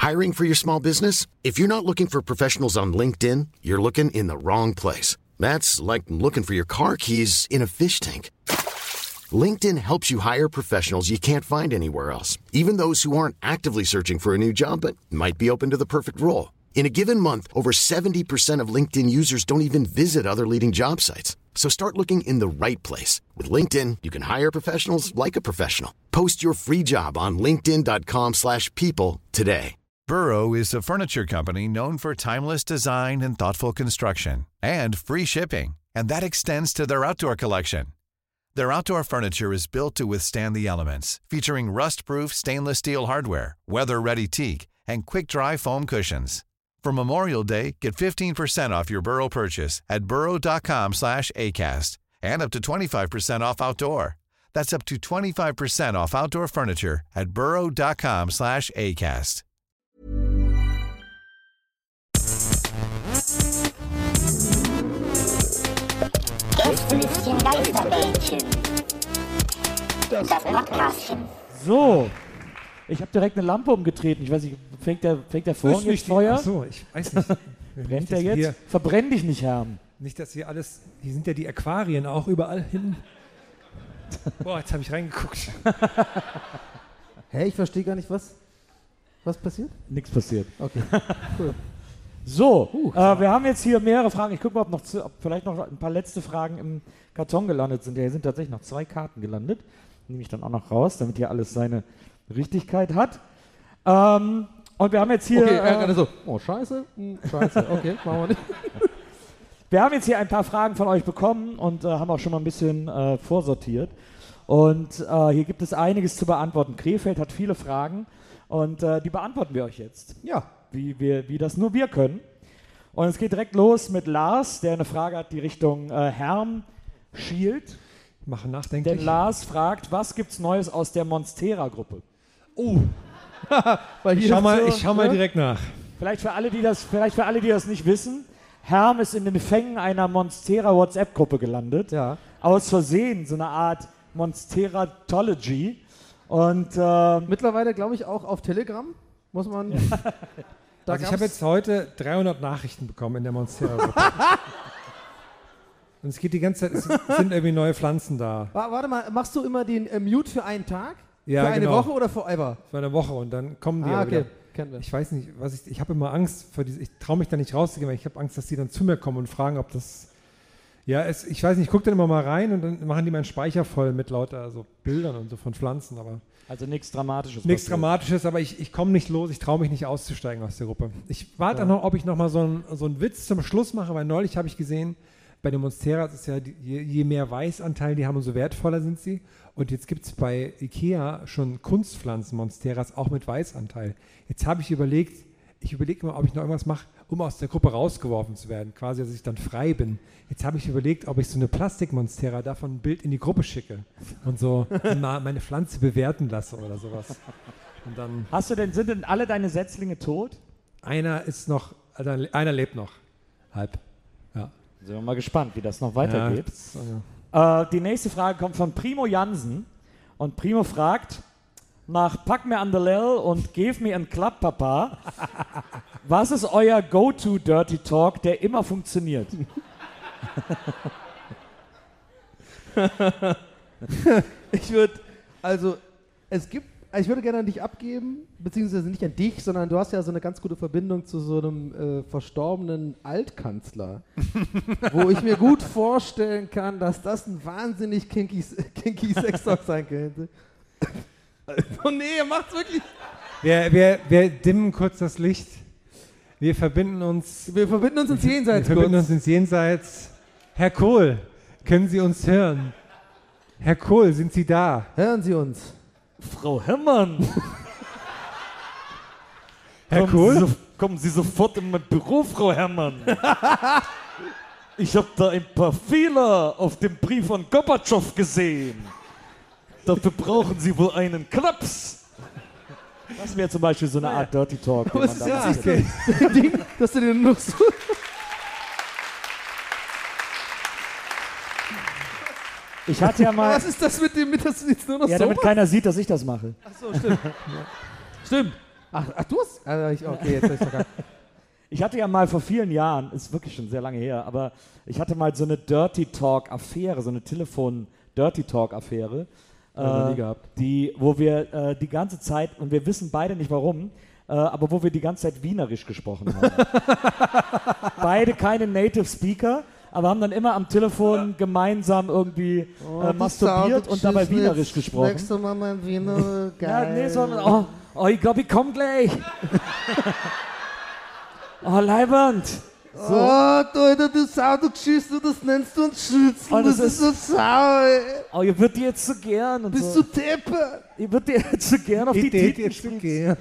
Hiring for your small business? If you're not looking for professionals on LinkedIn, you're looking in the wrong place. That's like looking for your car keys in a fish tank. LinkedIn helps you hire professionals you can't find anywhere else, even those who aren't actively searching for a new job but might be open to the perfect role. In a given month, over 70% of LinkedIn users don't even visit other leading job sites. So start looking in the right place. With LinkedIn, you can hire professionals like a professional. Post your free job on linkedin.com/people today. Burrow is a furniture company known for timeless design and thoughtful construction and free shipping, and that extends to their outdoor collection. Their outdoor furniture is built to withstand the elements, featuring rust-proof stainless steel hardware, weather-ready teak, and quick-dry foam cushions. For Memorial Day, get 15% off your Burrow purchase at burrow.com/acast and up to 25% off outdoor. That's up to 25% off outdoor furniture at burrow.com/acast. Gästelistchen Geisterbällchen. Das Podcastchen. So, ich habe direkt eine Lampe umgetreten. Ich weiß nicht, fängt der Vorhang jetzt Feuer? Achso, ich weiß nicht. Brennt der jetzt? Hier, Verbrenn dich nicht, Herrn. nicht, dass hier alles... Hier sind ja die Aquarien auch überall hinten. Boah, jetzt habe ich reingeguckt. Hä, ich verstehe gar nicht, was passiert? Nichts passiert. Okay, cool. So, wir haben jetzt hier mehrere Fragen. Ich gucke mal, ob vielleicht noch ein paar letzte Fragen im Karton gelandet sind. Ja, hier sind tatsächlich noch 2 Karten gelandet. Nehme ich dann auch noch raus, damit hier alles seine Richtigkeit hat. Und wir haben jetzt hier... Okay, also, scheiße, scheiße, okay, machen wir nicht. Wir haben jetzt hier ein paar Fragen von euch bekommen und haben auch schon mal ein bisschen vorsortiert. Und hier gibt es einiges zu beantworten. Krefeld hat viele Fragen und die beantworten wir euch jetzt. Ja. Wie das nur wir können. Und es geht direkt los mit Lars, der eine Frage hat, die Richtung Herm schielt. Machen nachdenklich. Denn Lars fragt, was gibt's Neues aus der Monstera-Gruppe? Oh, Weil ich hier schau mal direkt nach. Vielleicht für alle, die das nicht wissen, Herm ist in den Fängen einer Monstera-WhatsApp-Gruppe gelandet. Ja. Aus Versehen, so eine Art Monsteratology. Und mittlerweile, glaube ich, auch auf Telegram muss man... Also ich habe jetzt heute 300 Nachrichten bekommen in der Monstera-Gruppe. Und es geht die ganze Zeit, es sind irgendwie neue Pflanzen da. Warte mal, machst du immer den Mute für einen Tag? Ja, für eine genau. Woche oder forever? Für eine Woche und dann kommen die okay. wieder. Kennen wir. Ich weiß nicht, ich habe immer Angst vor diese, ich traue mich da nicht rauszugehen, weil ich habe Angst, dass die dann zu mir kommen und fragen, ob das, ich weiß nicht, ich gucke dann immer mal rein und dann machen die meinen Speicher voll mit lauter so Bildern und so von Pflanzen, aber... Also nichts Dramatisches. Nichts Dramatisches, aber ich komme nicht los, ich traue mich nicht auszusteigen aus der Gruppe. Ich warte auch noch, ob ich noch mal so einen Witz zum Schluss mache, weil neulich habe ich gesehen, bei den Monsteras ist ja, je mehr Weißanteil die haben, umso wertvoller sind sie. Und jetzt gibt es bei Ikea schon Kunstpflanzen, Monsteras, auch mit Weißanteil. Jetzt habe ich überlege immer, ob ich noch irgendwas mache, um aus der Gruppe rausgeworfen zu werden, quasi, dass ich dann frei bin. Jetzt habe ich überlegt, ob ich so eine Plastikmonstera davon ein Bild in die Gruppe schicke und so meine Pflanze bewerten lasse oder sowas. Und dann sind denn alle deine Setzlinge tot? einer lebt noch. Halb. Ja. Sind wir mal gespannt, wie das noch weitergeht. Die nächste Frage kommt von Primo Jansen. Und Primo fragt, nach Pack mir an der Lell und Give me ein Klapp, Papa, was ist euer Go-To Dirty Talk, der immer funktioniert? Ich würde gerne an dich abgeben, beziehungsweise nicht an dich, sondern du hast ja so eine ganz gute Verbindung zu so einem verstorbenen Altkanzler, wo ich mir gut vorstellen kann, dass das ein wahnsinnig kinky Sextalk sein könnte. Oh nee, er macht's wirklich. Wir dimmen kurz das Licht. Wir verbinden uns ins Jenseits. Wir verbinden uns ins Jenseits. Herr Kohl, können Sie uns hören? Herr Kohl, sind Sie da? Hören Sie uns. Frau Herrmann. Herr Kohl? Kommen Sie sofort in mein Büro, Frau Herrmann. Ich habe da ein paar Fehler auf dem Brief von Gorbatschow gesehen. Dafür brauchen Sie wohl einen Klaps. Das wäre zum Beispiel so eine Art Dirty Talk. Was ist das Ding, dass du den noch so... Ich hatte ja mal... Was ist das mit dem, dass du jetzt nur noch so damit keiner sieht, dass ich das mache. Ach so, stimmt. Stimmt. Ach du hast... okay, jetzt hab ich's verkackt. Ich hatte ja mal vor vielen Jahren, ist wirklich schon sehr lange her, aber ich hatte mal so eine Dirty Talk-Affäre, so eine Telefon-Dirty Talk-Affäre, nie gehabt. wo wir die ganze Zeit, und wir wissen beide nicht warum, aber wo wir die ganze Zeit Wienerisch gesprochen haben. Beide keine Native Speaker, aber haben dann immer am Telefon gemeinsam irgendwie masturbiert und dabei Wienerisch gesprochen. Nächstes Mal mein Wiener, geil. Ja, nee, so, ich glaube, ich komme gleich. Oh, Leiband. So. Oh, du Alter, du Sau, du geschissen, das nennst du uns Schützen, Und das ist so Sau, ey. Oh, ihr würdet die jetzt so gern. Und Bist so. du Deppe? Ich würde dir jetzt so gern auf die Titten spielen.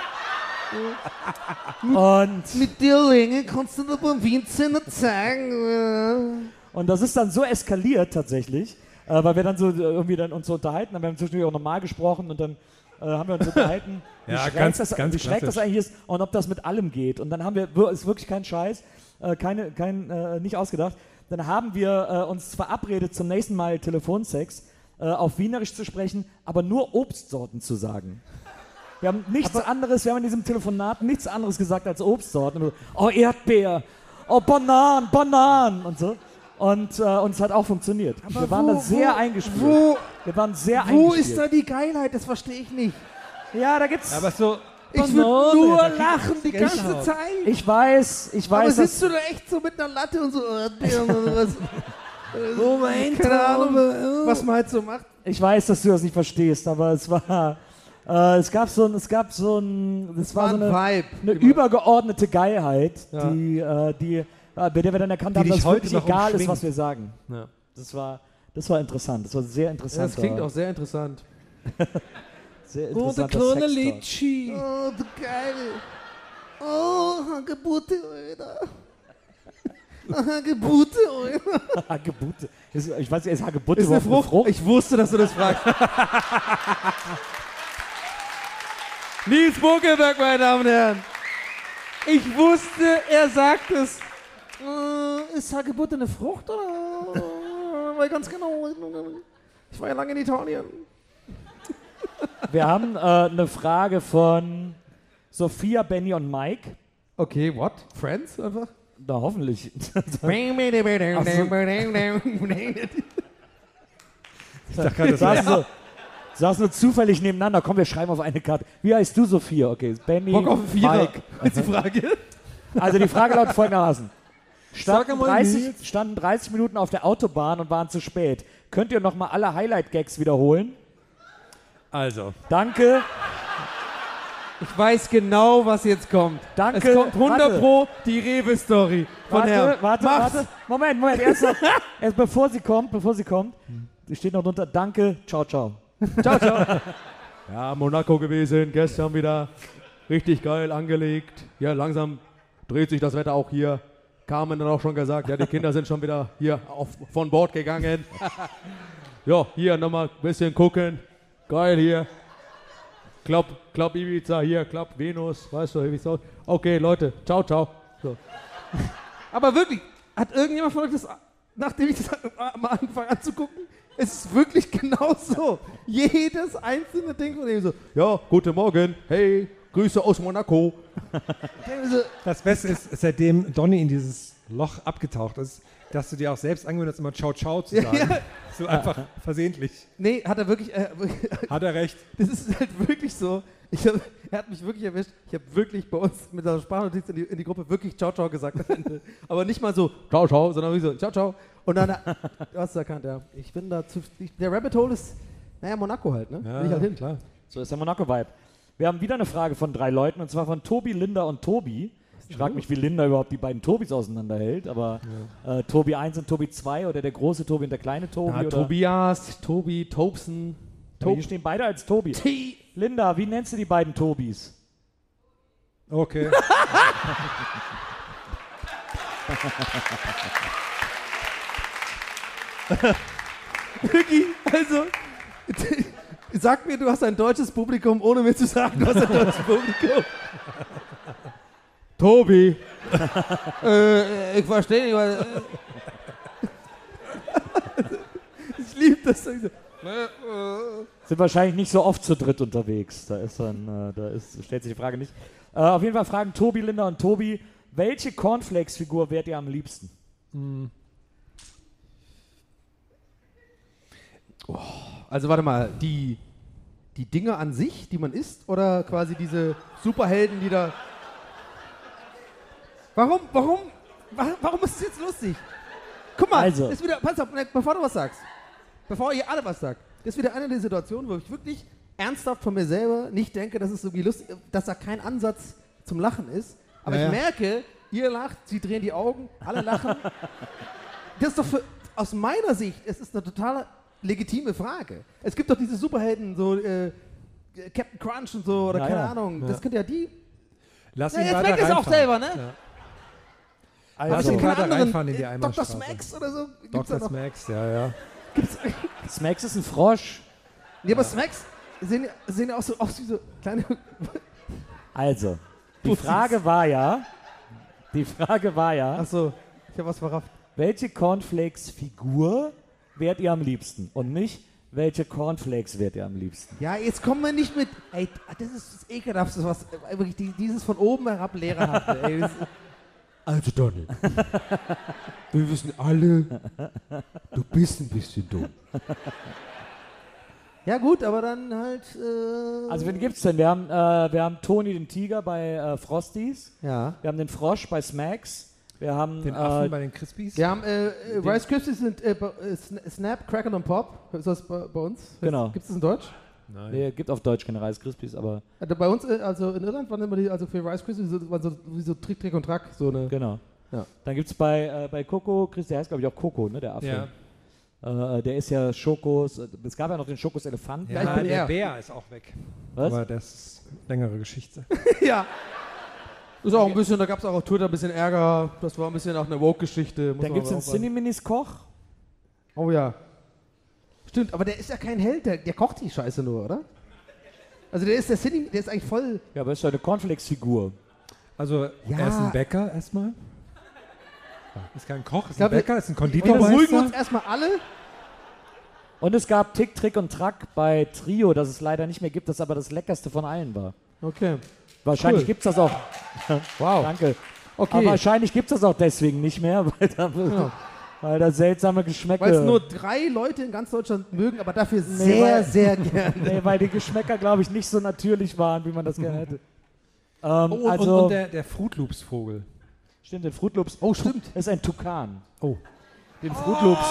Und Und, mit der Länge kannst du dir beim Windzähner zeigen. und das ist dann so eskaliert tatsächlich, weil wir dann so irgendwie dann uns so unterhalten haben. Wir haben zwischendurch auch normal gesprochen und dann haben wir uns unterhalten, wie Ja, schräg ganz das klassisch. eigentlich ist und ob das mit allem geht. Und dann haben wir, ist wirklich kein Scheiß, nicht ausgedacht, dann haben wir uns verabredet zum nächsten Mal Telefonsex, auf Wienerisch zu sprechen, aber nur Obstsorten zu sagen. Wir haben nichts anderes, wir haben in diesem Telefonat nichts anderes gesagt als Obstsorten. Oh, Erdbeer, oh, Bananen und so. Und es hat auch funktioniert. Wir waren da sehr eingespielt. Wir waren sehr eingespielt. Wo ist da die Geilheit? Das verstehe ich nicht. Ja, da gibt's... Aber so, Ich würde nur lachen die ganze Zeit. Ich weiß, Aber dass... sitzt du da echt so mit einer Latte und so, was? Keine Ahnung, was man halt so macht. Ich weiß, dass du das nicht verstehst, aber es war... es war so eine Vibe. übergeordnete Geilheit, Ja. bei der wir dann erkannt haben, dich dass es heute wirklich noch egal ist, umschwingt. was wir sagen. Ja. Das war interessant. Das war sehr interessant. Das klingt auch sehr interessant. sehr interessanter Sextalk. Litschi. Oh, du Geil. Oh, Hagebutte, Alter. Hagebutte, Alter. Hagebutte. Ich weiß nicht, ist Hagebutte Ist eine überhaupt Frucht? Ich wusste, dass du das fragst. Nils Buckelberg, meine Damen und Herren. Ich wusste, er sagt es. Ist Hagebutte eine Frucht oder? Weil ganz genau. Ich war ja lange in Italien. Wir haben eine Frage von Sophia, Benny und Mike. Okay, what? Friends einfach? Na, hoffentlich. Ich dachte gerade, das Saßen nur zufällig nebeneinander. Komm, wir schreiben auf eine Karte. Wie heißt du, Sophia? Okay, Benny, Bock auf einen Vierer. Mike. Ist die Frage? Also die Frage lautet folgendermaßen. Sag einmal, Nils. Standen 30 Minuten auf der Autobahn und waren zu spät. Könnt ihr noch mal alle Highlight-Gags wiederholen? Also, Danke. Ich weiß genau, was jetzt kommt. Danke. Es kommt 100 Warte. Pro die Rewe-Story von Herrn. Warte. Moment. Erst bevor sie kommt, steht noch drunter, danke, ciao. Ciao. Ja, Monaco gewesen, gestern wieder richtig geil angelegt. Ja, langsam dreht sich das Wetter auch hier. Carmen dann auch schon gesagt, ja, die Kinder sind schon wieder hier von Bord gegangen. Ja, hier nochmal ein bisschen gucken. Geil hier. Klopp Ibiza hier, Klopp Venus, weißt du, wie es aussieht. Okay, Leute, ciao. So. Aber wirklich, hat irgendjemand von euch das, nachdem ich das mal angefangen anzugucken, es ist wirklich genau so. Jedes einzelne Ding von dem so, ja, guten Morgen, hey, Grüße aus Monaco. das Beste ist, seitdem Donny in dieses Loch abgetaucht ist, dass du dir auch selbst angewöhnt hast, immer Ciao zu sagen. Ja. So einfach versehentlich. Nee, hat er wirklich, Hat er recht. das ist halt wirklich so. Er hat mich wirklich erwischt. Ich habe wirklich bei uns mit der Sprachnotiz in die Gruppe wirklich Ciao gesagt am Ende. Aber nicht mal so Ciao, sondern wirklich so Ciao. Und dann, du hast es erkannt, ja. Ich bin da der Rabbit Hole ist, naja, Monaco halt, ne? Ja, Will ich halt hin. klar. So ist der Monaco-Vibe. Wir haben wieder eine Frage von 3 Leuten, und zwar von Tobi, Linda und Tobi. Ich frage mich, wie Linda überhaupt die beiden Tobis auseinanderhält, aber Tobi 1 und Tobi 2 oder der große Tobi und der kleine Tobi. Ja, oder Tobias, Tobi, Tobsen. Aber hier stehen beide als Tobi. Linda, wie nennst du die beiden Tobis? Okay. Vicky, also, sag mir, du hast ein deutsches Publikum, ohne mir zu sagen, du hast ein deutsches Publikum. Tobi. Ich verstehe nicht, weil... ich liebe das. Sind wahrscheinlich nicht so oft zu dritt unterwegs. Stellt sich die Frage nicht. Auf jeden Fall fragen Tobi, Linda und Tobi, welche Cornflakes-Figur wärt ihr am liebsten? Also warte mal, die Dinge an sich, die man isst, oder quasi diese Superhelden, die da... Warum ist es jetzt lustig? Guck mal, Also. ist wieder, pass auf, bevor du was sagst, bevor ihr alle was sagt, ist wieder eine der Situationen, wo ich wirklich ernsthaft von mir selber nicht denke, dass es irgendwie lustig, dass da kein Ansatz zum Lachen ist. Aber ich merke, ihr lacht, sie drehen die Augen, alle lachen. Das ist doch aus meiner Sicht, es ist eine total legitime Frage. Es gibt doch diese Superhelden, so Captain Crunch und so, oder keine Ahnung. Das könnte ja die... Lass ihn jetzt weiter merkt es auch reinfahren. selber, ne? Ja. Also, Lass ihn weiter reinfahren in die Dr. Einbahnstraße. Smacks oder so? Gibt's da Dr. noch? Smacks, ja. Smacks ist ein Frosch. Nee, aber Smacks sehen ja auch so aus wie so kleine... Also, die Frage war ja, Achso, ich habe was verrafft. welche Cornflakes-Figur wärt ihr am liebsten? Und nicht, welche Cornflakes wärt ihr am liebsten? Ja, jetzt kommen wir nicht mit... Ey, das ist das Ekelhafteste, was... Wirklich, dieses von oben herab Lehrerhafte, ey. Also Donald, wir wissen alle, du bist ein bisschen dumm. Ja gut, aber dann halt... Also wen gibt's denn? Wir haben Toni den Tiger bei Frosties. Ja. Wir haben den Frosch bei Smacks. Wir haben Den Affen bei den Crispies. Wir haben Rice Krispies sind Snap, Crackle und Pop. Ist das bei uns? Genau. Gibt es das in Deutsch? Nein. Nee, gibt auf Deutsch keine Rice Krispies, aber Also bei uns, also in Irland waren immer die, also für Rice Krispies wie so Trick, Trick und Track. So eine, genau. Ja. Dann gibt es bei Coco, der heißt glaube ich auch Coco, ne, der Affe. Ja. Der ist ja Schokos, es gab ja noch den Schokos-Elefanten. Ja, ich bin der er. Bär ist auch weg. Was? Aber das ist eine längere Geschichte. ja. Ist auch ein bisschen, da gab es auch auf Twitter ein bisschen Ärger. Das war ein bisschen auch eine Woke-Geschichte. Dann gibt es den Cineminis Koch. Oh ja. Stimmt, aber der ist ja kein Held, der kocht die Scheiße nur, oder? Also der ist eigentlich voll... Ja, aber ist ja eine Cornflakes-Figur. Also, Ja. er ist ein Bäcker erstmal. Ist kein Koch, ist glaub, ein Bäcker, ist ein Und dann beruhigen Konditormeister. uns erstmal alle. Und es gab Tick, Trick und Track bei Trio, das es leider nicht mehr gibt, das aber das leckerste von allen war. Okay. Wahrscheinlich Cool. gibt es das auch. Wow. Danke. Okay. Aber wahrscheinlich gibt es das auch deswegen nicht mehr, weil da seltsame Geschmäcker... Weil es nur 3 Leute in ganz Deutschland mögen, aber dafür sehr, sehr gerne. Nee, weil die Geschmäcker, glaube ich, nicht so natürlich waren, wie man das gerne hätte. Und der Fruit Loops Vogel. Stimmt, den Fruit Loops. Oh, stimmt. Das ist ein Tukan. Oh. Den Fruit Loops.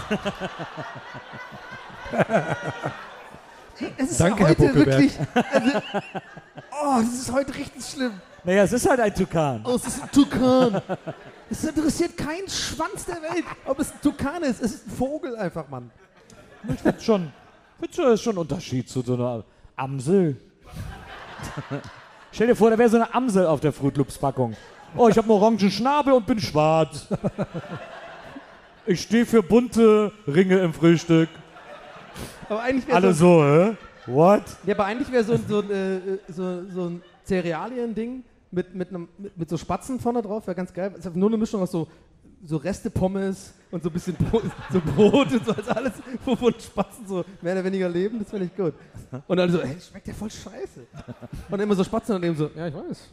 Es ist Danke, Herr heute Buckelberg. wirklich... Also, das ist heute richtig schlimm. Naja, es ist halt ein Tukan. Oh, es ist ein Tukan. Es interessiert keinen Schwanz der Welt, ob es ein Tukan ist. Es ist ein Vogel einfach, Mann. Ich finde schon ein Unterschied zu so einer Amsel. Stell dir vor, da wäre so eine Amsel auf der Fruit Loops Packung. Oh, ich habe einen orangen Schnabel und bin schwarz. Ich stehe für bunte Ringe im Frühstück. Aber eigentlich wäre Alle so, hä? What? Ja, aber eigentlich wäre so ein Cerealien-Ding mit so Spatzen vorne drauf, wäre ganz geil. Es ist nur eine Mischung aus so Reste-Pommes und so ein bisschen so Brot und so, also alles, wovon Spatzen so mehr oder weniger leben, das finde ich gut. Und dann so, ey, schmeckt ja voll scheiße. Und immer so Spatzen und eben so, ja, ich weiß.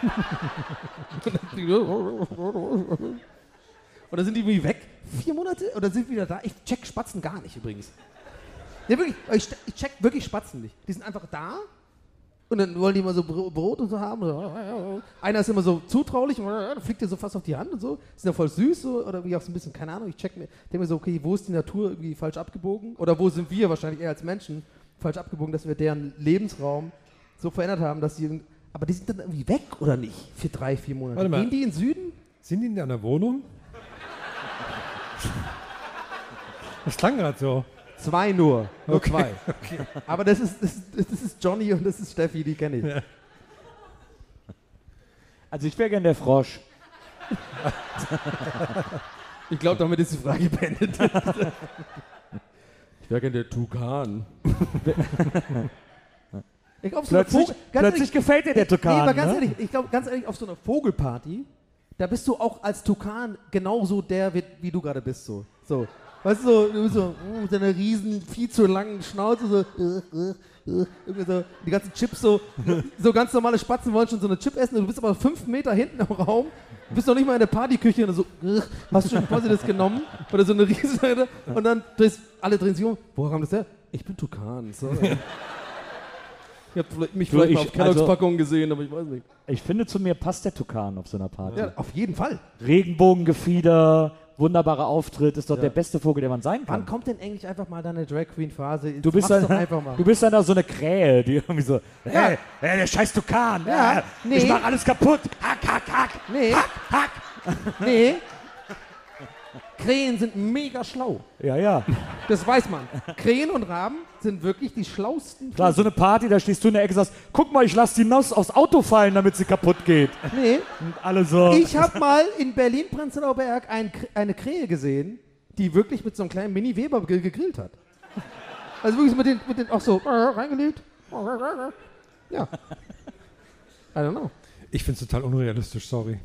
Und dann sind die irgendwie weg, 4 Monate, oder sind wieder da. Ich check Spatzen gar nicht übrigens. Ja, wirklich, ich check wirklich Spatzen nicht. Die sind einfach da und dann wollen die immer so Brot und so haben. Einer ist immer so zutraulich, dann fliegt dir so fast auf die Hand und so. Die sind ja voll süß so, oder wie auch so ein bisschen, keine Ahnung. Ich denke mir so, okay, wo ist die Natur irgendwie falsch abgebogen? Oder wo sind wir wahrscheinlich eher als Menschen falsch abgebogen, dass wir deren Lebensraum so verändert haben, dass sie... Aber die sind dann irgendwie weg, oder nicht? Für 3, 4 Monate. Warte mal. Gehen die in den Süden? Sind die in deiner Wohnung? Das klang gerade so. 2 nur. Nur Okay. 2. Okay. Aber das ist Johnny und das ist Steffi, die kenne ich. Ja. Also ich wäre gern der Frosch. Ich glaube, damit ist die Frage beendet. Ich wäre gerne der Tukan. Ich glaub, so eine Plötzlich gefällt dir der Tukan. Nee, aber ganz ne? ehrlich, ich glaube, ganz ehrlich, auf so einer Vogelparty, da bist du auch als Tukan genauso der, wie du gerade bist. So. Weißt du, so mit deiner riesen, viel zu langen Schnauze, irgendwie so die ganzen Chips so ganz normale Spatzen wollen schon so eine Chip essen, du bist aber 5 Meter hinten im Raum, du bist noch nicht mal in der Partyküche und so, hast du schon quasi das genommen oder so eine riesen, und dann alle drehen sich um, woher kam das her? Ich bin Tukan. So. Ich hab mich vielleicht mal auf Kelloggs-Packungen gesehen, aber ich weiß nicht. Ich finde, zu mir passt der Tukan auf so einer Party. Ja, auf jeden Fall. Regenbogengefieder, wunderbarer Auftritt, ist doch der beste Vogel, der man sein kann. Wann kommt denn eigentlich einfach mal deine Drag Queen Phase? Du bist dann da so eine Krähe, die irgendwie so, hey, der scheiß Tukan, nee. Ich mach alles kaputt, hack, hack, hack, nee. hack, hack. Nee. Krähen sind mega schlau. Ja. Das weiß man. Krähen und Raben sind wirklich die schlausten. Klar, so eine Party, da stehst du in der Ecke und sagst, guck mal, ich lass die Nuss aufs Auto fallen, damit sie kaputt geht. Nee. Und alle so. Ich habe mal in Berlin-Prenzlauer Berg eine Krähe gesehen, die wirklich mit so einem kleinen Mini-Weber gegrillt hat. Also wirklich mit den auch so reingelegt. Ja. I don't know. Ich finde es total unrealistisch, sorry.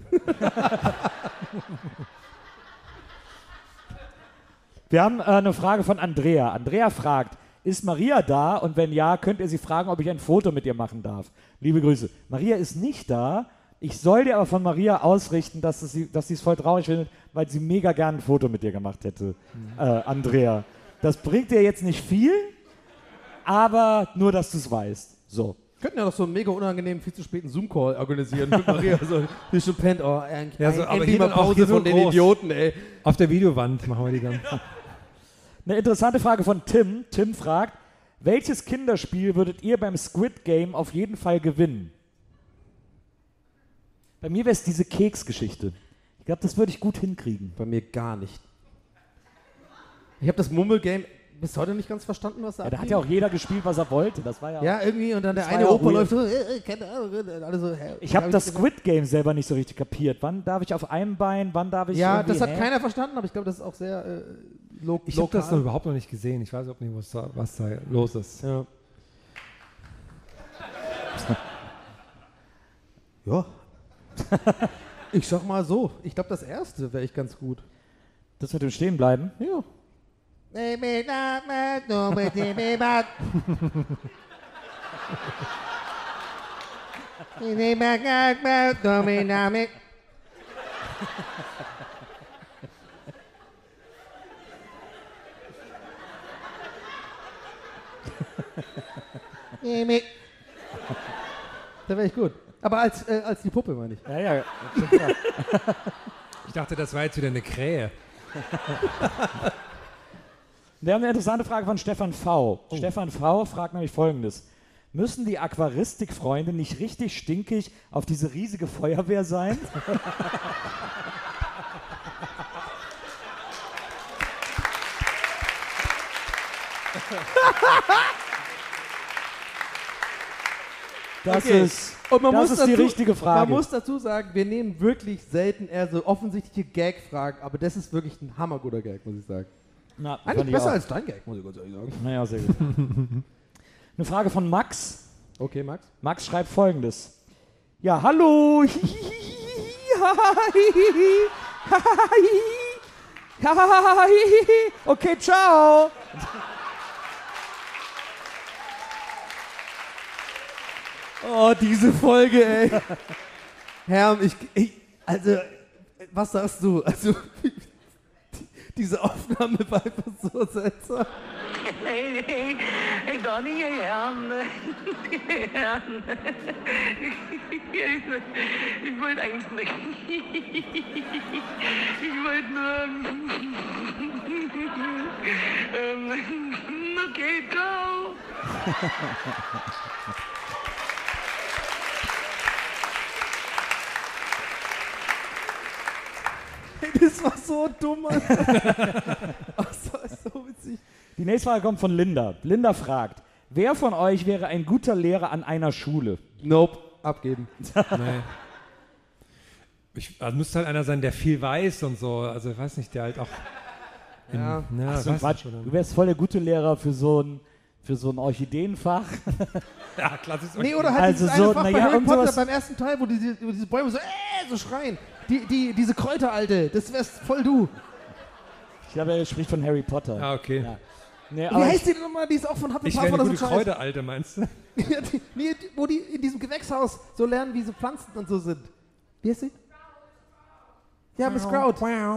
Wir haben eine Frage von Andrea. Andrea fragt, ist Maria da? Und wenn ja, könnt ihr sie fragen, ob ich ein Foto mit ihr machen darf. Liebe Grüße. Maria ist nicht da. Ich soll dir aber von Maria ausrichten, dass sie es voll traurig findet, weil sie mega gern ein Foto mit dir gemacht hätte, Andrea. Das bringt dir jetzt nicht viel, aber nur, dass du es weißt. So. Wir könnten ja noch so einen mega unangenehmen, viel zu späten Zoom-Call organisieren mit Maria. So, die schon pennt. Oh, endlich mal Pause von den Idioten, ey. Auf der Videowand machen wir die dann. Eine interessante Frage von Tim. Tim fragt, welches Kinderspiel würdet ihr beim Squid Game auf jeden Fall gewinnen? Bei mir wäre es diese Keksgeschichte. Ich glaube, das würde ich gut hinkriegen. Bei mir gar nicht. Ich habe das Mummel-Game bis heute nicht ganz verstanden, was da da hat ja auch jeder gespielt, was er wollte. Das war ja. Ja, irgendwie, und dann der eine Opa läuft so, keine Ahnung, alle so. Ich habe das Squid Game selber nicht so richtig kapiert. Wann darf ich auf einem Bein, wann darf ich. Ja, das hat keiner verstanden, aber ich glaube, das ist auch sehr lokal. Ich habe das noch überhaupt noch nicht gesehen. Ich weiß auch nicht, was da los ist. Ja. Ja. Ich sag mal so, ich glaube, das erste wäre ich ganz gut. Das wird im Stehen bleiben? Ja. Da wäre ich gut. Aber als die Puppe, meine ich. Ja. Ich dachte, das war jetzt wieder eine Krähe. Wir haben eine interessante Frage von Stefan V. Oh. Stefan V. fragt nämlich Folgendes. Müssen die Aquaristikfreunde nicht richtig stinkig auf diese riesige Feuerwehr sein? Das ist die richtige Frage. Man muss dazu sagen, wir nehmen wirklich selten eher so offensichtliche Gag-Fragen, aber das ist wirklich ein hammerguter Gag, muss ich sagen. Na, eigentlich besser als dein Gag, muss ich ganz ehrlich sagen. Naja, sehr gut. Eine Frage von Max. Okay, Max. Max schreibt Folgendes. Ja, hallo. Okay, ciao. Oh, diese Folge, ey. Herr, also, was sagst du? Also, diese Aufnahme war einfach so seltsam. Ich kann nicht hören. Ich wollte eigentlich nicht. Ich wollte nur... Okay, ciao. Das war so dumm, Alter. Das war so witzig. Die nächste Frage kommt von Linda. Linda fragt, wer von euch wäre ein guter Lehrer an einer Schule? Nope, abgeben. Nee. Also müsste halt einer sein, der viel weiß und so. Also ich weiß nicht, der halt auch... Ja. Du wärst voll der gute Lehrer für so ein Orchideenfach. Ja, klassisch. Nee, oder halt also dieses eine so, Fach bei Harry Potter beim ersten Teil, wo diese Bäume so schreien. Diese Kräuter, Alte, das wärst voll du. Ich glaube, er spricht von Harry Potter. Ah, okay. Ja. Nee, Wie aber heißt die denn nochmal? Die ist auch von Ich Hufflepuff wäre oder eine so gute Scheiß. Kräuteralte, meinst du? Ja, wo die in diesem Gewächshaus so lernen, wie so Pflanzen und so sind. Wie heißt sie? Ja, Miss Sprout.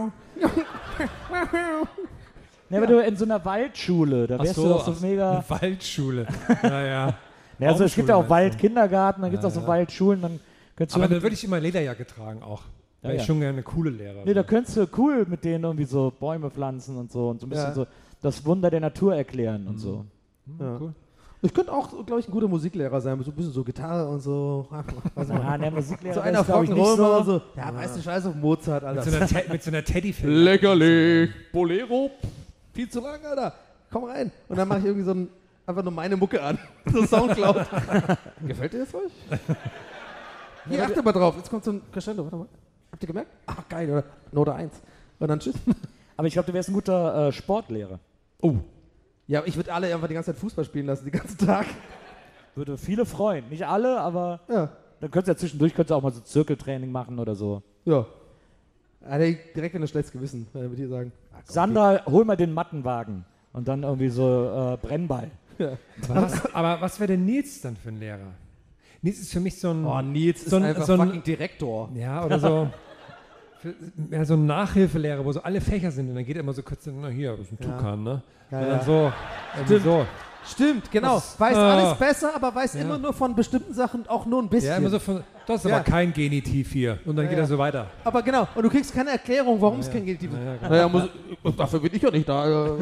Nee, aber du in so einer Waldschule, da wärst du doch so mega... Eine Waldschule. Naja. Ja, also es gibt ja auch Baumschule, meinst Waldkindergarten, dann gibt es auch so Waldschulen, dann könntest du... Aber dann würde ich immer Lederjacke tragen auch. Weil Ja, ich ja. schon gerne eine coole Lehrer Nee, da könntest du cool mit denen irgendwie so Bäume pflanzen und so ein bisschen so das Wunder der Natur erklären und so. Ja. Cool. Ich könnte auch, glaube ich, ein guter Musiklehrer sein, so ein bisschen so Gitarre und so. Weiß nicht. Ja, der Musiklehrer So einer ist, glaub ich, nicht Rock'n'Roll so. und so. Ja, weißt du, scheiß auf Mozart, Alter. Mit so einer Teddyfilm. Leckerli. Bolero. Viel zu lang, Alter. Komm rein. Und dann mache ich irgendwie einfach nur meine Mucke an. So Soundcloud. Gefällt dir das euch? Hier, achte mal drauf. Jetzt kommt so ein Crescendo. Warte mal. Habt ihr gemerkt? Ach, geil, oder? Note 1. Und dann tschüss. Aber ich glaube, du wärst ein guter Sportlehrer. Oh. Ja, aber ich würde alle einfach die ganze Zeit Fußball spielen lassen, den ganzen Tag. Würde viele freuen. Nicht alle, aber Ja. dann könntest du ja zwischendurch auch mal so Zirkeltraining machen oder so. Ja. Direkt in ein schlechtes Gewissen, würde ich sagen. Ach, komm, Sandra, hol mal den Mattenwagen. Und dann irgendwie so Brennball. Aber was wäre denn Nils dann für ein Lehrer? Nils ist für mich so ein... Oh, Nils ist so ein, einfach so ein, fucking Direktor. Ja, oder so... so ein Nachhilfelehrer, wo so alle Fächer sind und dann geht er immer so kurz, na hier, das ist ein Tukan, ne? Ja, und ja. dann so, irgendwie so. Stimmt, genau. Das- Weiß ah. alles besser, aber weiß Ja. immer nur von bestimmten Sachen auch nur ein bisschen. Ja, immer so von, das ist Ja. aber kein Genitiv hier. Und dann geht er so weiter. Aber genau, und du kriegst keine Erklärung, warum es kein Genitiv ist. Ja, Naja, dafür bin ich ja nicht da. Ja.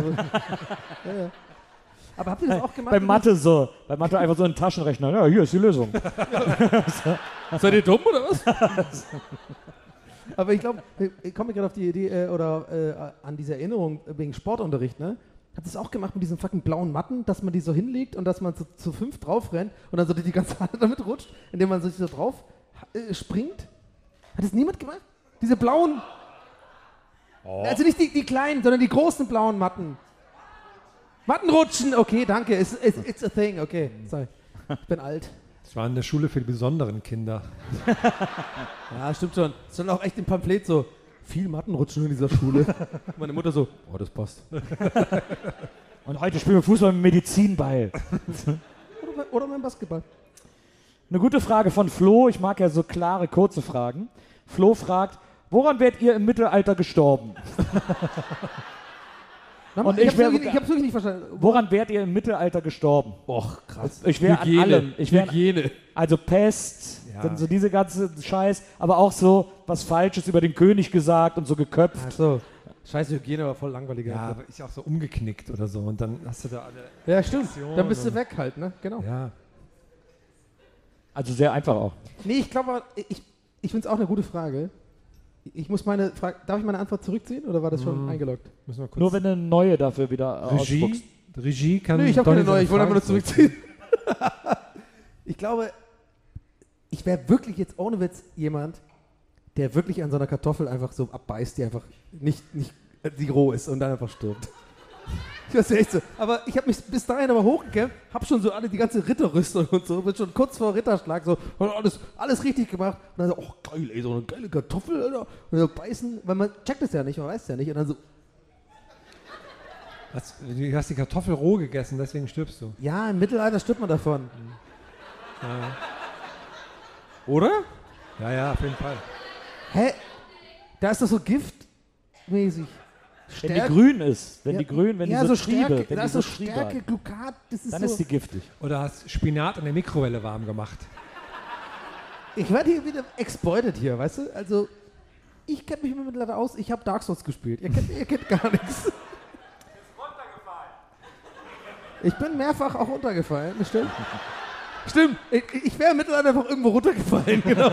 Aber habt ihr das auch gemacht? Bei Mathe so. Bei Mathe einfach so ein Taschenrechner. Ja, hier ist die Lösung. Seid ihr dumm oder was? Aber ich glaube, ich komme gerade auf die Idee an diese Erinnerung wegen Sportunterricht, ne? Habt ihr das auch gemacht mit diesen fucking blauen Matten, dass man die so hinlegt und dass man so zu 5 drauf rennt und dann so die ganze Hand damit rutscht, indem man sich so drauf springt? Hat das niemand gemacht? Diese blauen. Also nicht die kleinen, sondern die großen blauen Matten. Mattenrutschen, okay, danke. It's a thing, okay. Sorry. Ich bin alt. Das war in der Schule für die besonderen Kinder. Ja, stimmt schon. Es stand auch echt im Pamphlet so, viel Mattenrutschen in dieser Schule. Meine Mutter so, oh, das passt. Und heute spielen wir Fußball mit Medizinball. Oder mein Basketball. Eine gute Frage von Flo. Ich mag ja so klare, kurze Fragen. Flo fragt, woran wärt ihr im Mittelalter gestorben? Und ich ich wär- hab's wirklich nicht verstanden. Woran wärt ihr im Mittelalter gestorben? Och, krass. Ich wäre an allem. Ich wär, Hygiene. also Pest, Ja. dann so diese ganze Scheiß, aber auch so was Falsches über den König gesagt und so geköpft. Ach so. Scheiße, Hygiene war voll langweilig. Ja, aber ich auch so umgeknickt oder so. Und dann hast du da alle. Ja, stimmt. Dann bist du weg halt, ne? Genau. Ja. Also sehr einfach auch. Nee, ich glaube, ich finde es auch eine gute Frage. Ich muss meine Frage, darf ich meine Antwort zurückziehen oder war das schon eingeloggt? Müssen wir kurz. Nur wenn du eine neue dafür wieder ausspuckst. Regie kann. Nee, ich habe keine Donny neue, seine ich wollte einfach nur Fragen zurückziehen. Ich glaube, ich wäre wirklich jetzt ohne Witz jemand, der wirklich an so einer Kartoffel einfach so abbeißt, die einfach nicht die roh ist und dann einfach stirbt. Ich weiß ja echt so. Aber ich habe mich bis dahin aber hochgekämpft, habe schon so die ganze Ritterrüstung und so, bin schon kurz vor Ritterschlag, so und alles richtig gemacht. Und dann so, oh geil, ey, so eine geile Kartoffel, Alter. Und dann so beißen, weil man checkt es ja nicht, man weiß es ja nicht. Und dann so, Du hast die Kartoffel roh gegessen, deswegen stirbst du. ja, im Mittelalter stirbt man davon. Oder? Ja, ja, auf jeden Fall. Hä? Da ist doch so giftmäßig. Wenn die grün ist, wenn Ja, die grün, wenn ja, die so Stärke, Triebe, wenn da die ist so so Triebe Stärke, hat, Glucat, das ist dann so. ist die giftig. Oder hast Spinat in der Mikrowelle warm gemacht. Ich werde hier wieder exploited hier, weißt du? Also, ich kenne mich mittlerweile aus, ich habe Dark Souls gespielt. Ihr kennt gar nichts. Ich bin mehrfach auch runtergefallen, das stimmt. Stimmt, ich wäre mittlerweile einfach irgendwo runtergefallen, genau.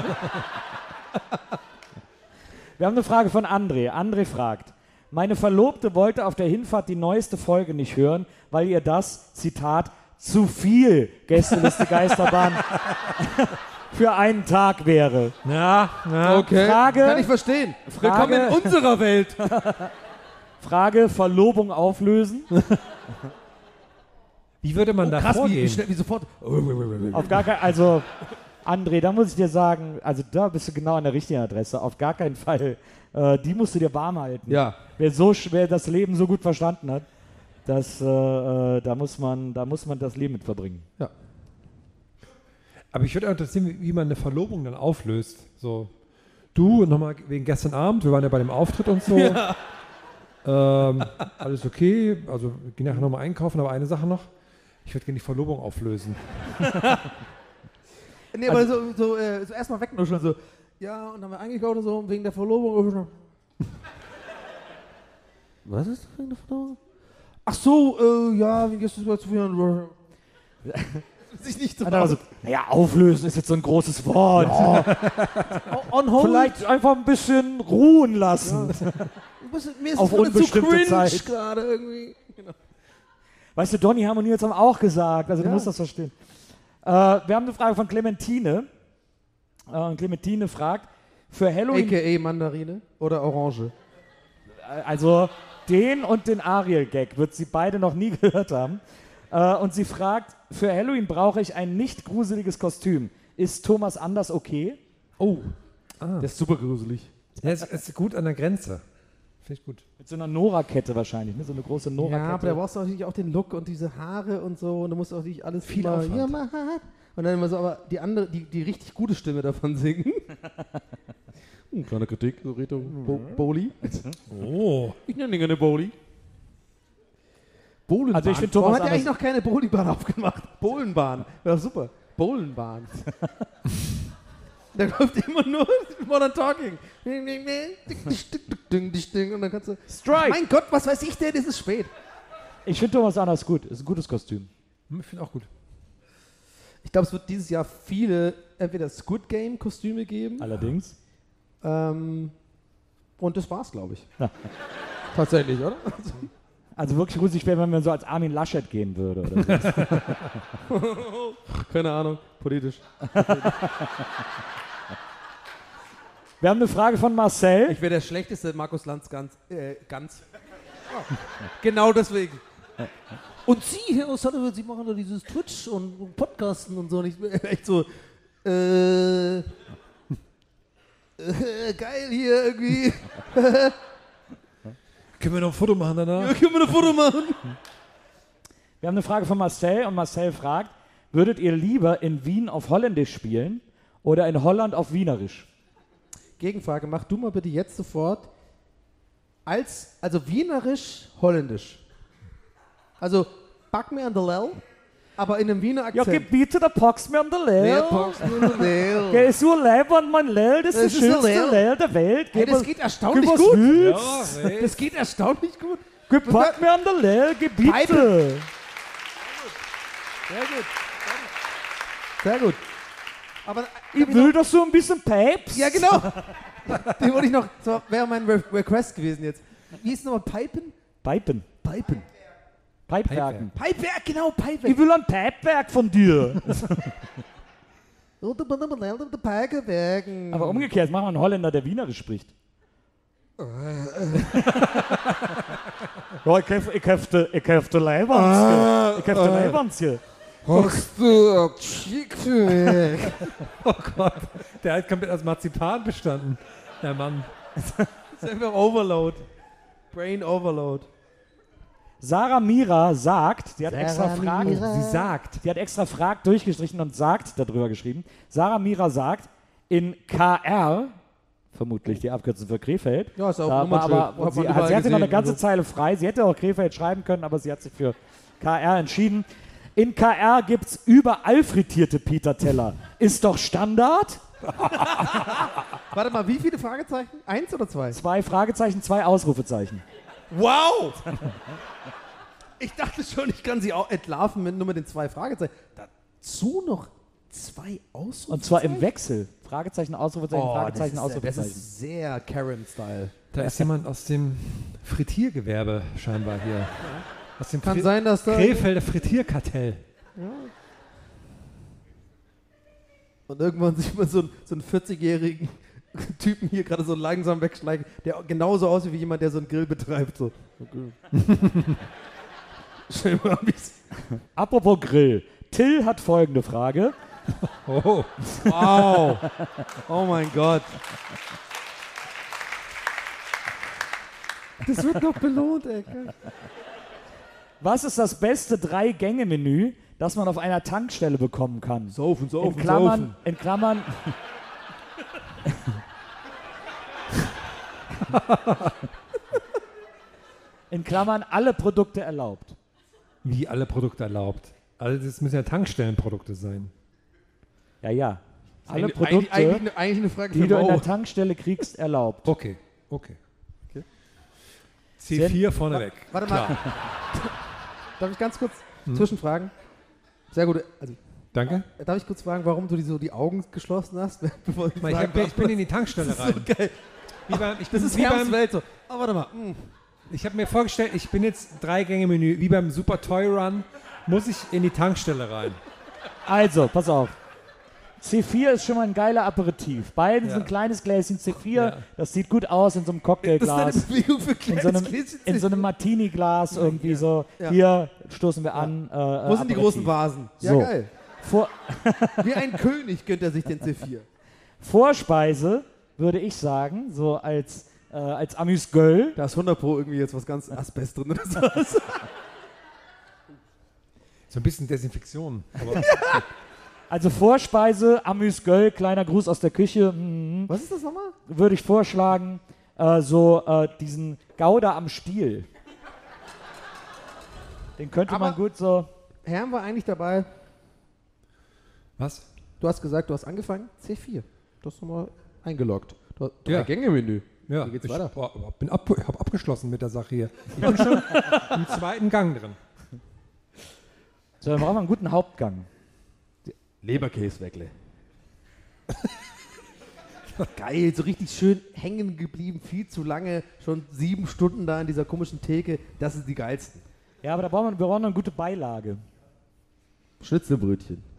Wir haben eine Frage von André. André fragt, meine Verlobte wollte auf der Hinfahrt die neueste Folge nicht hören, weil ihr das, Zitat, zu viel Gästeliste Geisterbahn für einen Tag wäre. Ja, Okay, Frage- kann ich verstehen. Frage- Willkommen in unserer Welt. Frage, Verlobung auflösen? Wie würde man da Krass, vorgehen? wie schnell, wie sofort. Auf gar keinen, also André, da muss ich dir sagen, also da bist du genau an der richtigen Adresse. Auf gar keinen Fall. Die musst du dir warm halten. Ja. Wer das Leben so gut verstanden hat, da muss man das Leben mit verbringen. Ja. Aber ich würde auch interessieren, wie man eine Verlobung dann auflöst. So, du, nochmal wegen gestern Abend, wir waren ja bei dem Auftritt und so. Ja. Alles okay, also wir gehen nachher nochmal einkaufen, aber eine Sache noch. Ich würde gerne die Verlobung auflösen. Nee, aber so erstmal wegnuscheln, so. Ja, und dann haben wir eingekauft und so, wegen der Verlobung. Was ist das wegen der Verlobung? Ach so, ja, wie gehst du mal zu viel? Sich nicht so also, naja, auflösen ist jetzt so ein großes Wort. On hold. Vielleicht einfach ein bisschen ruhen lassen. Ja. Mir ist auf unbestimmte Zeit. Gerade irgendwie. Genau. Weißt du, Donny Harmonie jetzt haben auch gesagt, also du musst das verstehen. Wir haben eine Frage von Clementine. Clementine fragt, für Halloween... A.k.a. Mandarine oder Orange? Also den und den Ariel-Gag wird sie beide noch nie gehört haben. Und sie fragt, für Halloween brauche ich ein nicht gruseliges Kostüm. Ist Thomas Anders okay? Oh, der ist super gruselig. Ja, ist gut an der Grenze. Finde ich gut. Mit so einer Nora-Kette wahrscheinlich, ne? So eine große Nora-Kette. Ja, aber da brauchst du natürlich auch den Look und diese Haare und so. Und du musst auch nicht alles viel Aufwand. Und dann immer so, aber die richtig gute Stimme davon singen. Kleine Kritik, so Richtung Bowli. Oh. Ich nenne ihn gerne Bowli. Bowlenbahn. Also ich finde Warum Thomas hat er eigentlich noch keine Bowlingbahn aufgemacht? Bowlenbahn. Ja, super. Bowlenbahn. Da läuft immer nur Modern Talking. Und dann kannst du... Strike! Mein Gott, was weiß ich denn? Es ist spät. Ich finde Thomas Anders gut. Ist ein gutes Kostüm. Ich finde auch gut. Ich glaube, es wird dieses Jahr viele entweder Squid Game Kostüme geben. Allerdings. Und das war's, glaube ich. Ja. Tatsächlich, oder? Also wirklich gruselig wäre, wenn man so als Armin Laschet gehen würde. Oder so. Keine Ahnung, politisch. Wir haben eine Frage von Marcel. Ich wäre der schlechteste Markus Lanz ganz. Genau deswegen. Und Sie, Herr O'Sullivan, Sie machen doch dieses Twitch und Podcasten und so. Und ich bin echt so, geil hier irgendwie. Können wir noch ein Foto machen danach? Ja, können wir ein Foto machen? Wir haben eine Frage von Marcel und Marcel fragt, würdet ihr lieber in Wien auf Holländisch spielen oder in Holland auf Wienerisch? Gegenfrage, mach du mal bitte jetzt sofort also Wienerisch, Holländisch. Also, pack mir an der Lel, aber in einem Wiener Akzent. Ja, Gebiete, da packst mir an der Lel. Ja, packst mir an der Lel. Geh so leib an mein Lel, das ist die schönste Lel der Welt. Hey, das geht erstaunlich gut. Ja, das geht erstaunlich gut. Pack mir an der Lel, Gebiete. Pipe. Sehr gut. Sehr gut. Aber ich will, dass du ein bisschen pipes. Ja, genau. Den wollte ich noch, so wäre mein Request gewesen jetzt. Wie ist nochmal Pipen? Pipen. Pipewerken. Pipewerk, genau, Pipewerk. Ich will ein Pipewerk von dir. Aber umgekehrt, machen wir einen Holländer, der Wienerisch spricht. Ja, ich hef de Leibwandje. Ich hef de Leibwandje. Hast du schick für mich? Oh Gott, der hat komplett als Marzipan bestanden. Der Mann. Das ist einfach Overload. Brain Overload. Sarah Mira sagt, die hat extra Fragen. Sie sagt. Die hat extra Frag durchgestrichen und sagt darüber geschrieben. Sarah Mira sagt, in KR, vermutlich die Abkürzung für Krefeld. Ja, ist auch aber sie hatte noch eine ganze Zeile frei. Sie hätte auch Krefeld schreiben können, aber sie hat sich für KR entschieden. In KR gibt's überall frittierte Pita-Teller. Ist doch Standard? Warte mal, wie viele Fragezeichen? 1 oder 2? 2 Fragezeichen, 2 Ausrufezeichen. Wow! Ich dachte schon, ich kann sie auch entlarven nur mit den 2 Fragezeichen. Dazu noch 2 Ausrufezeichen? Und zwar im Wechsel. Fragezeichen, Ausrufezeichen, Fragezeichen, Ausrufezeichen. Das ist sehr Karen-Style. Da ist jemand aus dem Frittiergewerbe scheinbar hier. Ja. Aus dem Kann sein, dass da... Krefelder Frittierkartell. Ja. Und irgendwann sieht man so einen 40-jährigen Typen hier gerade so langsam wegschleichen, der genauso aussieht wie jemand, der so einen Grill betreibt. So. Apropos Grill. Till hat folgende Frage. Oh. Wow. Oh mein Gott. Das wird noch belohnt, ey. Was ist das beste 3-Gänge-Menü, das man auf einer Tankstelle bekommen kann? Saufen, In Klammern, in Klammern alle Produkte erlaubt. Wie alle Produkte erlaubt. Also das müssen ja Tankstellenprodukte sein. Ja. Alle Eigentlich Produkte, eigentlich eine Frage die für du in der Mo. Tankstelle kriegst, erlaubt. Okay. C4 vorneweg. Warte mal. Darf ich ganz kurz zwischenfragen? Sehr gut. Also, Danke. darf ich kurz fragen, warum du die Augen geschlossen hast? Bevor ich Ich bin in die Tankstelle rein. so geil. Das ist Herms Welt so. Oh, warte mal. Ich habe mir vorgestellt, ich bin jetzt 3-Gänge-Menü, wie beim Super Toy Run, muss ich in die Tankstelle rein. Also, pass auf. C4 ist schon mal ein geiler Aperitif. Beiden Ja. sind ein kleines Gläschen C4. Ja. Das sieht gut aus in so einem Cocktailglas. Das ist eine Bewegung für kleines In so einem Martini-Glas irgendwie so. Ja. Hier stoßen wir an. Wo sind die großen Vasen? Ja, So. geil. Wie ein König gönnt er sich den C4. Vorspeise würde ich sagen, so als Amüs-Gueule. Da ist 100 Pro irgendwie jetzt was ganz Asbest drin oder sowas. So ein bisschen Desinfektion. Aber Also Vorspeise, Amüs-Gueule, kleiner Gruß aus der Küche. Was ist das nochmal? Würde ich vorschlagen, diesen Gouda am Stiel. Den könnte man Aber- gut so... Herm war eigentlich dabei. was? Du hast gesagt, du hast angefangen. C4. Du hast nochmal eingeloggt. Ja. Gänge-Menü. Ja, Wie geht's ich weiter? habe abgeschlossen mit der Sache hier. Ich bin schon im 2. Gang drin. So, dann brauchen wir einen guten Hauptgang. Leberkäseweckle. Geil, so richtig schön hängen geblieben, viel zu lange, schon 7 Stunden da in dieser komischen Theke. Das ist die geilsten. Ja, aber wir brauchen noch eine gute Beilage. Schnitzelbrötchen.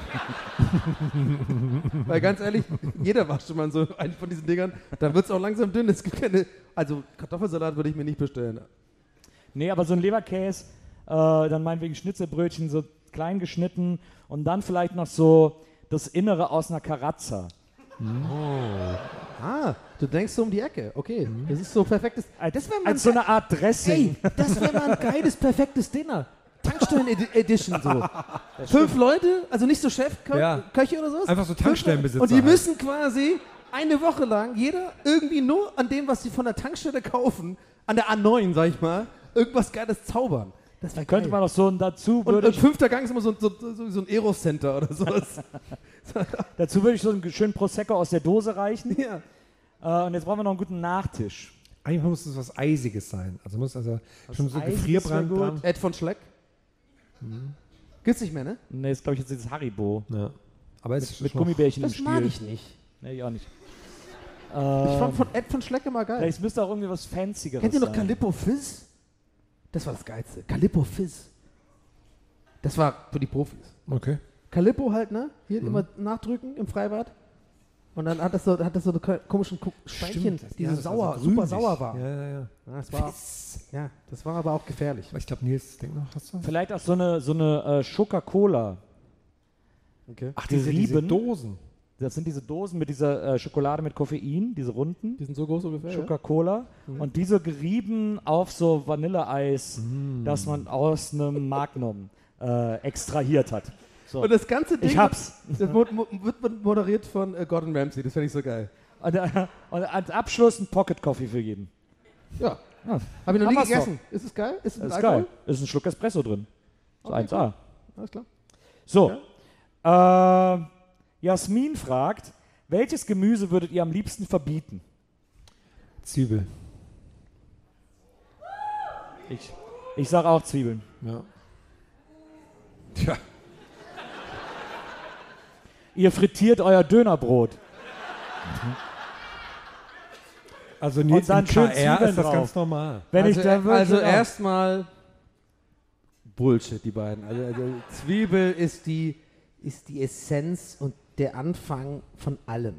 Weil ganz ehrlich, jeder war schon mal so einen von diesen Dingern. Da wird es auch langsam dünn. Es gibt keine. Also Kartoffelsalat würde ich mir nicht bestellen. Nee, aber so ein Leberkäse, dann meinetwegen Schnitzelbrötchen, so klein geschnitten und dann vielleicht noch so das Innere aus einer Carazza. Ah, du denkst so um die Ecke. Okay, das ist so perfektes. Das wäre mal Als so eine Art Dressing. Ey, das wäre mal ein geiles, perfektes Dinner. Tankstellen-Edition so. 5 Leute, also nicht so Chefköche Ja. oder sowas. Einfach so 5 Tankstellenbesitzer Und die halt. müssen quasi eine Woche lang jeder irgendwie nur an dem, was sie von der Tankstelle kaufen, an der A9, sag ich mal, irgendwas Geiles zaubern. Das wäre Könnte man noch so dazu Und würde ich 5. Gang ist immer so ein Aero-Center oder sowas. so einen schönen Prosecco aus der Dose reichen. Ja. Und jetzt brauchen wir noch einen guten Nachtisch. Eigentlich muss es was Eisiges sein. Also muss schon so Eisiges Gefrierbrand wär dran. gut. Ed von Schleck. Gibt's nicht mehr, ne? Ne, ist glaube ich jetzt dieses Haribo. Ja. Aber es ist Mit noch- Gummibärchen im Das Stiel. mag ich nicht. Nee, ich auch nicht. Ich fand von Ed von Schleck immer geil. Vielleicht müsste auch irgendwie was Fancygeres Kennt ihr noch sein. Calippo Fizz? Das war das Geilste. Calippo Fizz. Das war für die Profis. Okay. Calippo halt, ne? Hier immer nachdrücken im Freibad. Und dann hat das so eine komischen Steinchen, Stimmt, die ja, so das war sauer, so super grünlich. sauer waren. Ja. Das war aber auch gefährlich. Ich glaube, Nils denkt noch, hast du? Vielleicht auch so eine Coca-Cola. Okay. Ach, diese diese Dosen. Das sind diese Dosen mit dieser Schokolade mit Koffein, diese runden. Die sind so groß ungefähr. Ja? Coca-Cola. Und diese gerieben auf so Vanilleeis, das man aus einem Magnum extrahiert hat. So. Und das ganze Ding Ich hab's. Das wird moderiert von Gordon Ramsay. Das fände ich so geil. Und als Abschluss ein Pocket Coffee für jeden. Ja. Ja. Habe ich noch Haben nie wir's gegessen. Ist es geil? Ist es mit Das ist Alkohol? geil. Ist ein Schluck Espresso drin. So Okay, 1A. Alles klar. So. Jasmin fragt, welches Gemüse würdet ihr am liebsten verbieten? Zwiebel. Ich sage auch Zwiebeln. Ja. Tja. Ihr frittiert euer Dönerbrot. Also Und Nils dann im schön KR Zwiebeln ist das drauf. ganz normal. Wenn ich da wirklich also auch- erstmal Bullshit, die beiden. Also Zwiebel ist die Essenz und der Anfang von allem.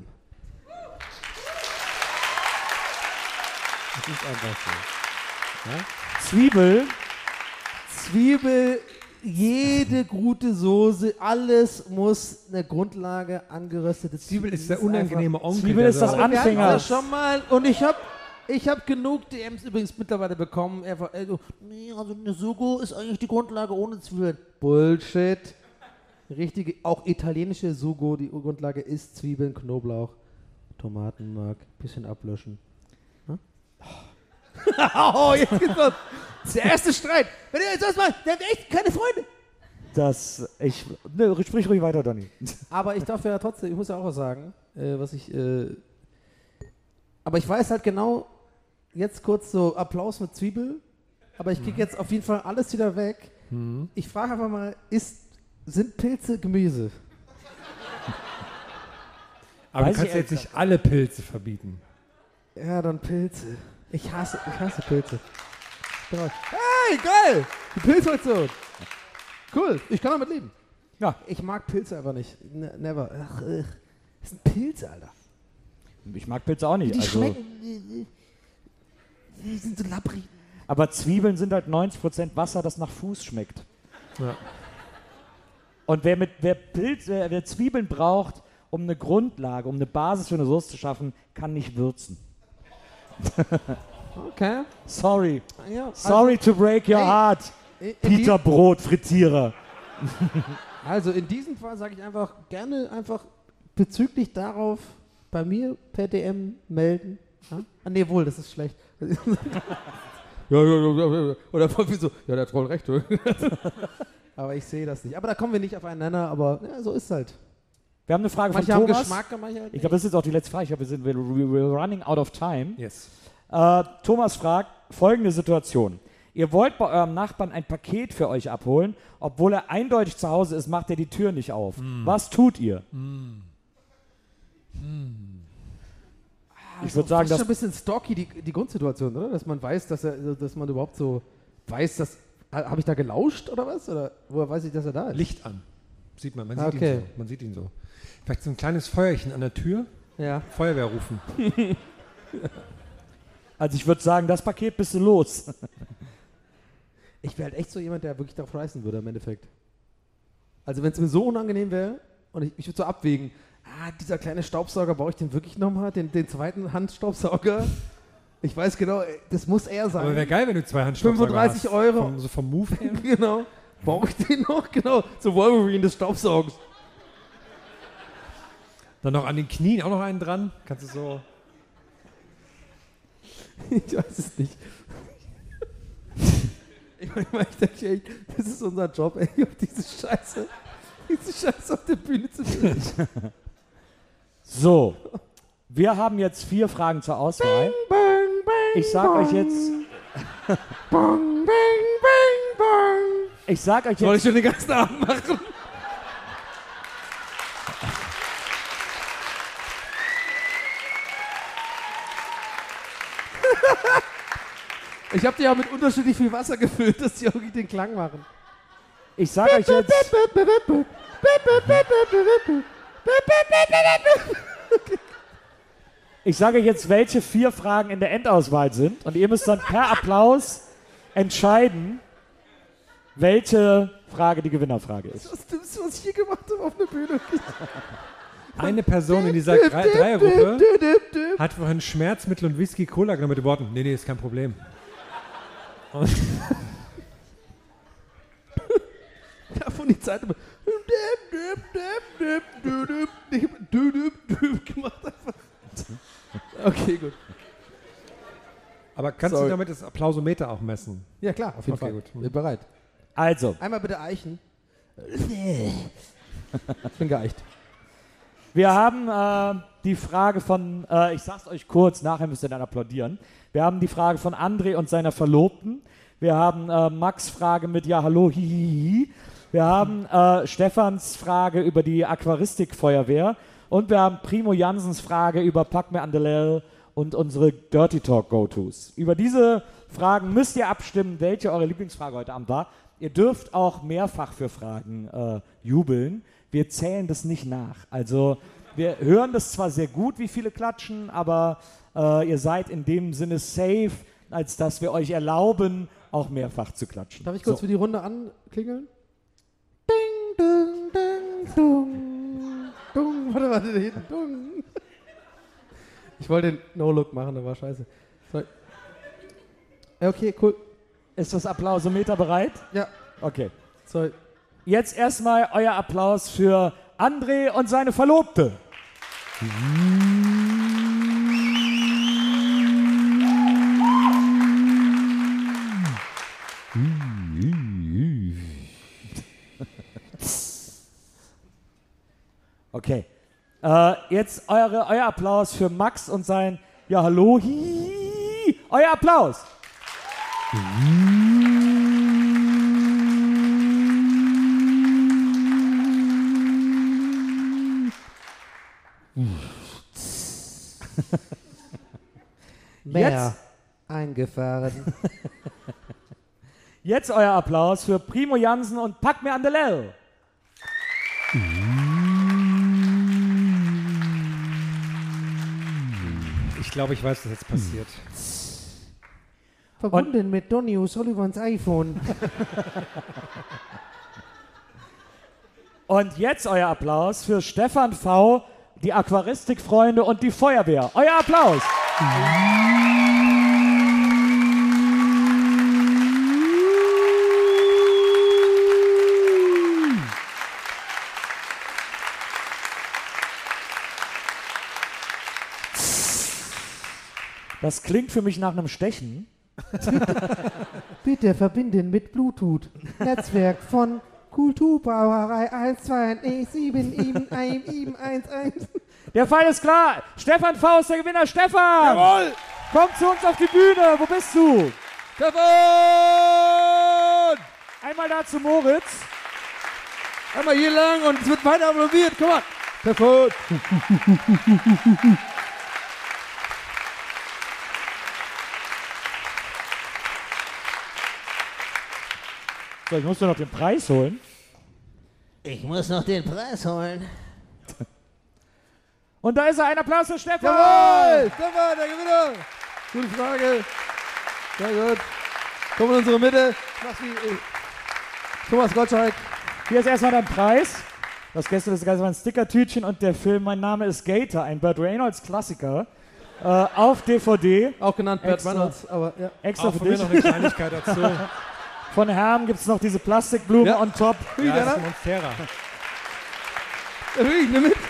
Das ist einfach so. Zwiebel Zwiebel jede gute Soße, alles muss eine Grundlage angeröstete Zwiebel ist der unangenehme Onkel. Zwiebel der ist das so- Wir hatten Anfänger. das schon mal und ich hab genug DMs übrigens mittlerweile bekommen. Nee, also eine Sugo ist eigentlich die Grundlage ohne Zwiebeln. Bullshit. Richtige, auch italienische Sugo, die Grundlage ist Zwiebeln, Knoblauch, Tomatenmark, bisschen ablöschen. Hm? Oh, jetzt geht's los. Das ist der erste Streit. Wenn ihr jetzt das macht, dann habt ihr echt keine Freunde. Sprich ruhig weiter, Donny. Aber ich darf ja trotzdem, ich muss ja auch was sagen, aber ich weiß halt genau, jetzt kurz so Applaus mit Zwiebel, aber ich krieg jetzt auf jeden Fall alles wieder weg. Ich frage einfach mal, sind Pilze Gemüse? Aber Weiß du kannst ich jetzt nicht alle Pilze verbieten. Ja, dann Pilze. Ich hasse Pilze. Hey, geil! Die Pilzfraktion. Cool, ich kann damit leben. Ja. Ich mag Pilze einfach nicht. Never. Ach, das sind Pilze, Alter. Ich mag Pilze auch nicht. Die Also, schmecken. Die sind so labbrig. aber Zwiebeln sind halt 90% Wasser, das nach Fuß schmeckt. Ja. Und wer Zwiebeln braucht, um eine Grundlage, um eine Basis für eine Soße zu schaffen, kann nicht würzen. Okay. Sorry. Ja, Sorry to break your heart, Peter Brot, Frittierer. Also in diesem Fall sage ich einfach gerne bezüglich darauf bei mir per DM melden. Ja? Ah, nee, wohl, das ist schlecht. ja. Oder voll wie so, ja, der hat voll recht. Aber ich sehe das nicht. Aber da kommen wir nicht aufeinander, aber ja, so ist es halt. Wir haben eine Frage Manche von haben Thomas. Geschmack, manche halt Ich glaube, das ist jetzt auch die letzte Frage. Ich glaube, we're running out of time. Yes. Thomas fragt, folgende Situation. Ihr wollt bei eurem Nachbarn ein Paket für euch abholen, obwohl er eindeutig zu Hause ist, macht er die Tür nicht auf. Was tut ihr? Ich würde sagen, das ist dass schon ein bisschen stalky, die Grundsituation, oder? Dass man weiß, dass man überhaupt so weiß, dass. Habe ich da gelauscht oder was? Oder woher weiß ich, dass er da ist? Licht an. Sieht man, Okay. Man sieht ihn so. Vielleicht so ein kleines Feuerchen an der Tür. Ja. Feuerwehr rufen. also ich würde sagen, das Paket bist du los. Ich wäre halt echt so jemand, der wirklich darauf reißen würde im Endeffekt. Also wenn es mir so unangenehm wäre und ich würde so abwägen, dieser kleine Staubsauger, brauche ich den wirklich nochmal? Den zweiten Handstaubsauger? Ich weiß genau, das muss er sein. Aber wäre geil, wenn du 2 Handstaubsauger 35 hast. Euro. Vom Move her. Genau. Brauche ich den noch? Genau. So Wolverine des Staubsaugens. Dann noch an den Knien auch noch einen dran. Kannst du so... Ich weiß es nicht. Ich denke echt, das ist unser Job, ey, auf diese Scheiße auf der Bühne zu bringen. So, wir haben jetzt 4 Fragen zur Auswahl. Ich sag euch jetzt... Ich sag euch Soll ich jetzt... schon den ganzen Abend machen? Ich habe die ja mit unterschiedlich viel Wasser gefüllt, dass die irgendwie den Klang machen. Ich sag euch jetzt... Ich sage euch jetzt, welche 4 Fragen in der Endauswahl sind. Und ihr müsst dann per Applaus entscheiden, welche Frage die Gewinnerfrage ist. Das Dümmste, was ich hier gemacht habe auf der Bühne. Eine Person in dieser Dreiergruppe hat vorhin Schmerzmittel und Whisky Cola genommen mit den Worten, nee, ist kein Problem. Und Davon die Zeit immer gemacht einfach. Okay, gut. aber kannst Sorry. du damit das Applausometer auch messen? Ja klar, auf jeden Okay, Fall. gut. Bin bereit. Also, Einmal bitte Eichen. Ich bin geeicht. wir haben die Frage von, ich sag's euch kurz, nachher müsst ihr dann applaudieren. Wir haben die Frage von André und seiner Verlobten. Wir haben Max' Frage mit Ja, hallo, hihihi. Wir haben Stefans Frage über die Aquaristikfeuerwehr. Und wir haben Primo Jansens Frage über Pack mir an de Lel und unsere Dirty Talk Go-Tos. Über diese Fragen müsst ihr abstimmen, welche eure Lieblingsfrage heute Abend war. Ihr dürft auch mehrfach für Fragen jubeln. Wir zählen das nicht nach. Also wir hören das zwar sehr gut, wie viele klatschen, aber ihr seid in dem Sinne safe, als dass wir euch erlauben, auch mehrfach zu klatschen. Darf ich kurz So. für die Runde anklingeln? Dung, dung, warte, da hinten, dung. Ich wollte den No-Look machen, der war scheiße. Sorry. Ja, okay, cool. Ist das Applausometer bereit? Ja. Okay. Sorry. Jetzt erstmal euer Applaus für André und seine Verlobte. Okay. Jetzt euer Applaus für Max und sein Ja, hallo. Hihihi. Euer Applaus. Mehr eingefahren. Jetzt euer Applaus für Primo Jansen und Pack mir an der Lell. Ich glaube, ich weiß, was jetzt passiert. Verbunden mit Donny O'Sullivans iPhone. Und jetzt euer Applaus für Stefan V., die Aquaristikfreunde und die Feuerwehr. Euer Applaus. Das klingt für mich nach einem Stechen. Bitte verbinden mit Bluetooth. Netzwerk von Kulturbrauerei 1277711. Der Fall ist klar. Stefan V. ist der Gewinner. Stefan! Jawohl! Komm zu uns auf die Bühne. Wo bist du? Stefan! Einmal da zu Moritz. Einmal hier lang und es wird weiter applaudiert. Komm mal. Stefan! So, ich muss doch noch den Preis holen. Ich muss noch den Preis holen. Und da ist er. Ein Applaus für Stefan. Jawohl! Stefan, der Gewinner! Gute Frage. Sehr gut. Komm in unsere Mitte. Mach's wie Thomas Gottschalk. Hier ist erstmal dein Preis. Das Ganze ist ein Stickertütchen und der Film Mein Name ist Gator, ein Burt Reynolds Klassiker, auf DVD. Auch genannt Burt Extra. Reynolds, aber ja. Extra Auch für von mir dich. noch eine Kleinigkeit dazu. Von Herm gibt es noch diese Plastikblume Ja. on top. Ja, das ist Monstera. Natürlich, nimm mit.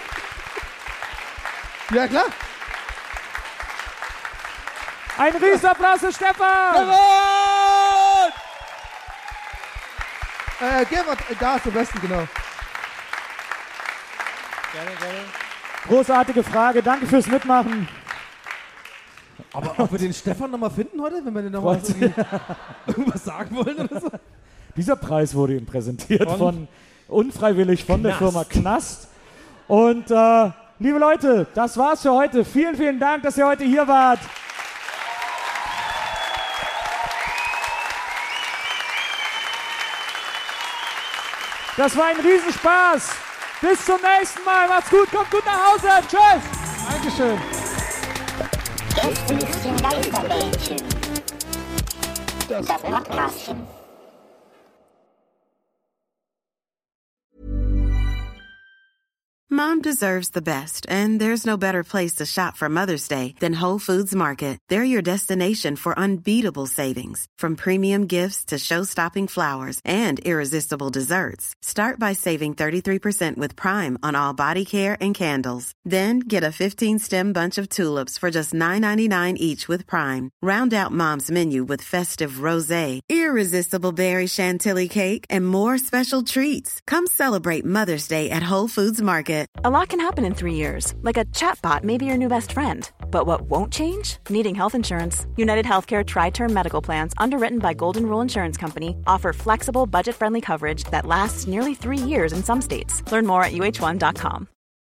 Ja, klar. Ein Riesenapplaus für Stefan! Gerhard, da ist am besten, genau. Großartige Frage, danke fürs Mitmachen. Aber ob wir den Stefan nochmal finden heute, wenn wir den nochmal so irgendwas sagen wollen oder so? Dieser Preis wurde ihm präsentiert von unfreiwillig von der Firma Knast. Und liebe Leute, das war's für heute. Vielen, vielen Dank, dass ihr heute hier wart. Das war ein Riesenspaß. Bis zum nächsten Mal. Macht's gut, kommt gut nach Hause. Tschüss. Dankeschön. Gästelistchen Geisterbällchen. Das Podcastchen. Mom deserves the best, and there's no better place to shop for Mother's Day than Whole Foods Market. They're your destination for unbeatable savings, from premium gifts to show-stopping flowers and irresistible desserts. Start by saving 33% with Prime on all body care and candles. Then get a 15-stem bunch of tulips for just $9.99 each with Prime. Round out Mom's menu with festive rosé, irresistible berry chantilly cake, and more special treats. Come celebrate Mother's Day at Whole Foods Market. A lot can happen in 3 years, like a chatbot may be your new best friend. But what won't change? Needing health insurance. United Healthcare Tri-Term Medical Plans, underwritten by Golden Rule Insurance Company, offer flexible, budget-friendly coverage that lasts nearly 3 years in some states. Learn more at uh1.com.